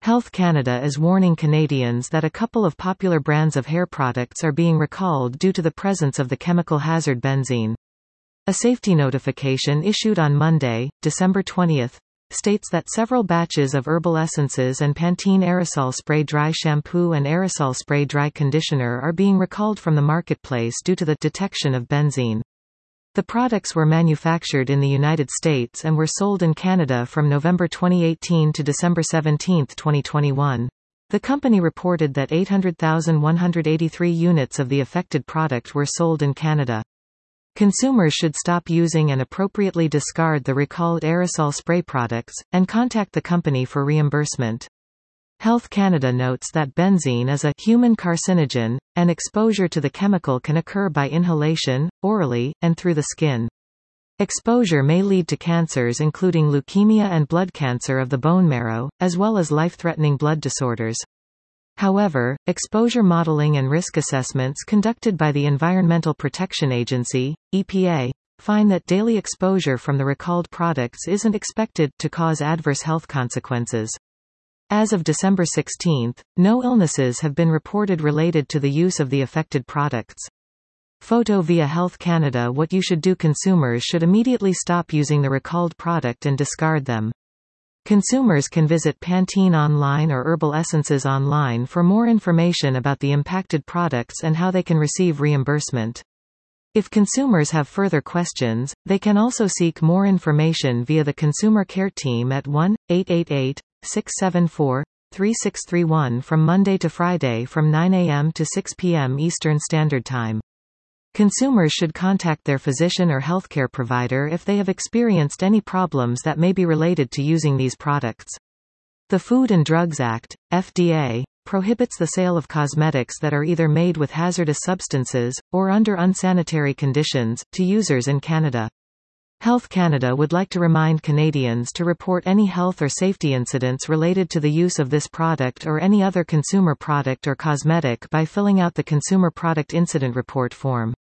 Health Canada is warning Canadians that a couple of popular brands of hair products are being recalled due to the presence of the chemical hazard benzene. A safety notification issued on Monday, December 20, states that several batches of herbal essences and Pantene aerosol spray dry shampoo and aerosol spray dry conditioner are being recalled from the marketplace due to the detection of benzene. The products were manufactured in the United States and were sold in Canada from November 2018 to December 17, 2021. The company reported that 800,183 units of the affected product were sold in Canada. Consumers should stop using and appropriately discard the recalled aerosol spray products, and contact the company for reimbursement. Health Canada notes that benzene is a human carcinogen, and exposure to the chemical can occur by inhalation, orally, and through the skin. Exposure may lead to cancers including leukemia and blood cancer of the bone marrow, as well as life-threatening blood disorders. However, exposure modeling and risk assessments conducted by the Environmental Protection Agency, EPA, find that daily exposure from the recalled products isn't expected to cause adverse health consequences. As of December 16, no illnesses have been reported related to the use of the affected products. Photo via Health Canada. What you should do: consumers should immediately stop using the recalled product and discard them. Consumers can visit Pantene online or Herbal Essences online for more information about the impacted products and how they can receive reimbursement. If consumers have further questions, they can also seek more information via the Consumer Care Team at 1-888-674-3631 from Monday to Friday from 9 a.m. to 6 p.m. Eastern Standard Time. Consumers should contact their physician or healthcare provider if they have experienced any problems that may be related to using these products. The Food and Drugs Act, FDA, prohibits the sale of cosmetics that are either made with hazardous substances, or under unsanitary conditions, to users in Canada. Health Canada would like to remind Canadians to report any health or safety incidents related to the use of this product or any other consumer product or cosmetic by filling out the Consumer Product Incident Report form.